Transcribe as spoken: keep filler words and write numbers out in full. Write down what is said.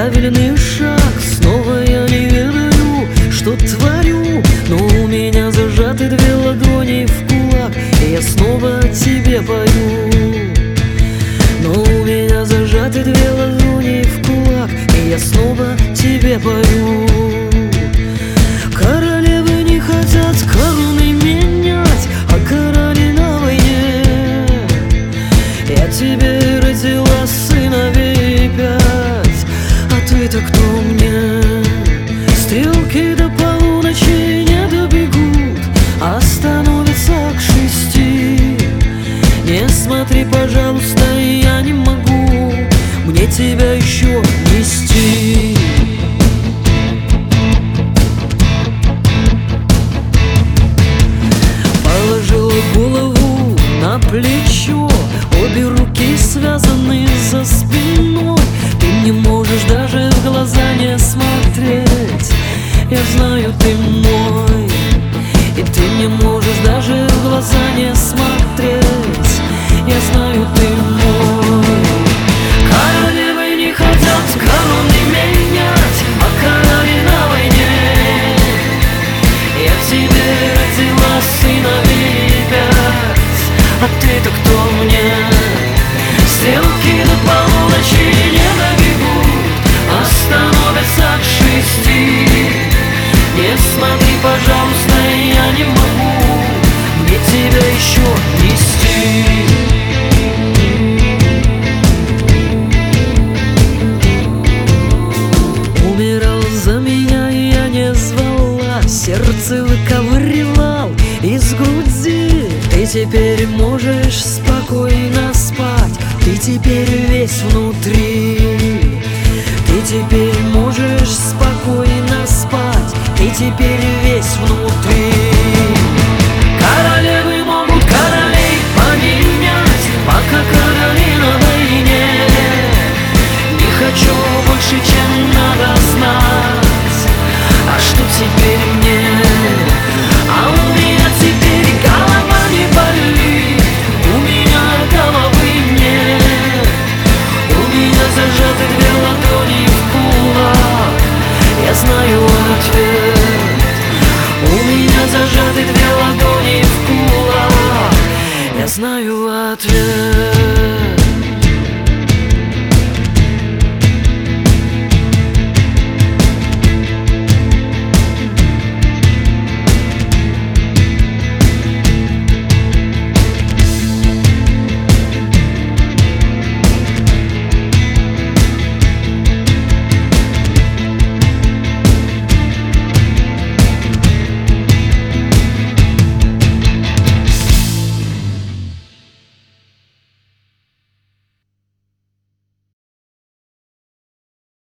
правильный шаг. Снова я не ведаю, что творю, но у меня зажаты две ладони в кулак, и я снова тебе пою. Но у меня зажаты две ладони в кулак, и я снова тебе пою. Королевы не хотят короны менять, а короли на войне. Я тебе родила сыновей пять, а ты-то кто мне? Стрелки до полуночи не добегут, а становятся к шести. Не смотри, пожалуйста, я не могу мне тебя еще нести. Положила голову на плечо, обе руки связаны за спиной. Ты не можешь даже в глаза не смотреть, я знаю, ты мой. И ты не можешь даже в глаза не смотреть, я знаю, ты мой. Королевы не хотят короны менять, а короли на войне. Я в тебе родила сыновей пять, а ты-то кто мне? Стрелки до полуночи не добегут, а становятся к шести. Не смотри, пожалуйста, я не могу мне тебя еще нести. Умирал за меня, я не звала, сердце выковыривал из груди. Ты теперь можешь спокойно спать, ты теперь весь внутри. Ты теперь можешь спокойно спать, ты теперь весь внутри. Королевы могут королей поменять, пока короли на войне. Не хочу больше, чем надо знать, а что теперь мне? А у меня теперь голова не болит, у меня головы нет. У меня зажаты две ладони в кулак, я знаю ответ. У меня зажаты две ладони в кулак, я знаю ответ.